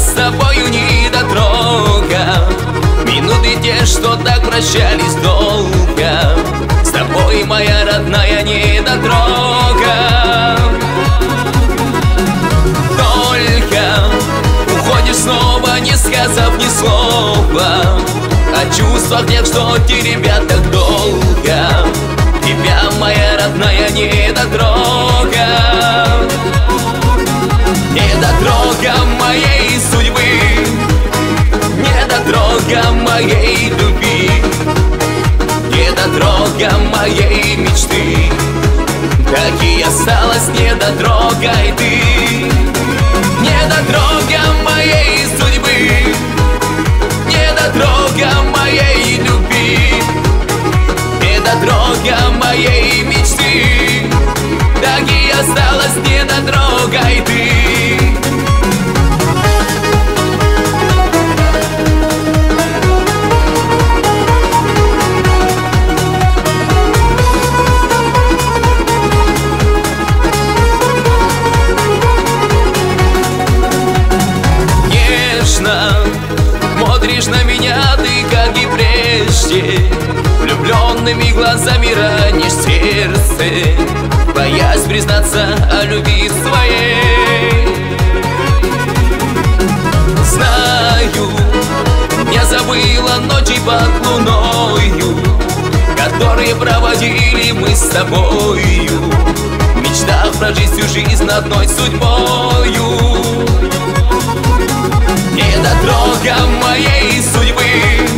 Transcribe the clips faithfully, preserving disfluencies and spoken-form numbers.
с тобою недотрога. Минуты те, что так прощались долго, с тобой, моя родная недотрога. Только уходишь снова, не сказав ни слова о чувствах тех, что теребят так долго тебя, моя родная недотрога. Недотрога моей судьбы, недотрога моей любви, недотрога моей мечты, так и осталась недотрогой ты. Недотрога моей судьбы, недотрога моей любви, недотрога моей мечты, так и осталась недотрогой ты. Смотришь на меня ты, как и прежде, влюбленными глазами ранишь сердце, боясь признаться о любви своей. Знаю, не забыла ночи под луною, которые проводили мы с тобою, мечтав прожить всю жизнь одной судьбою. Недотрога моей судьбы,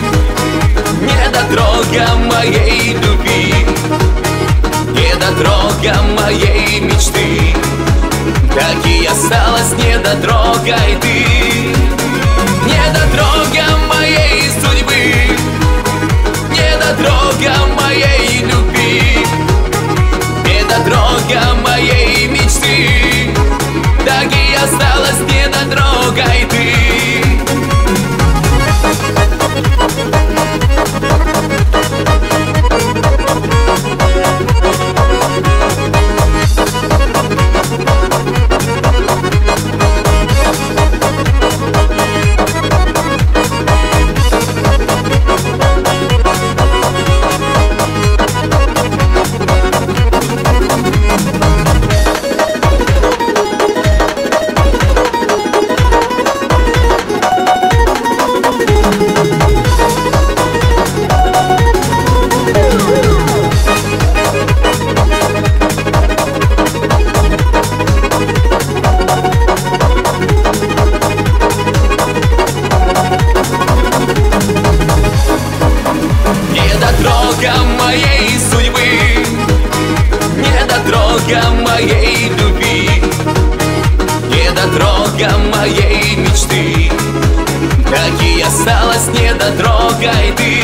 недотрога моей любви, недотрога моей мечты, так и осталась недотрогой ты. Недотрога моей судьбы, недотрога моей любви, недотрога моей мечты, так и осталась недотрогой ты. Недотрога моей судьбы, недотрога моей любви, недотрога моей мечты, так и осталась недотрогой ты.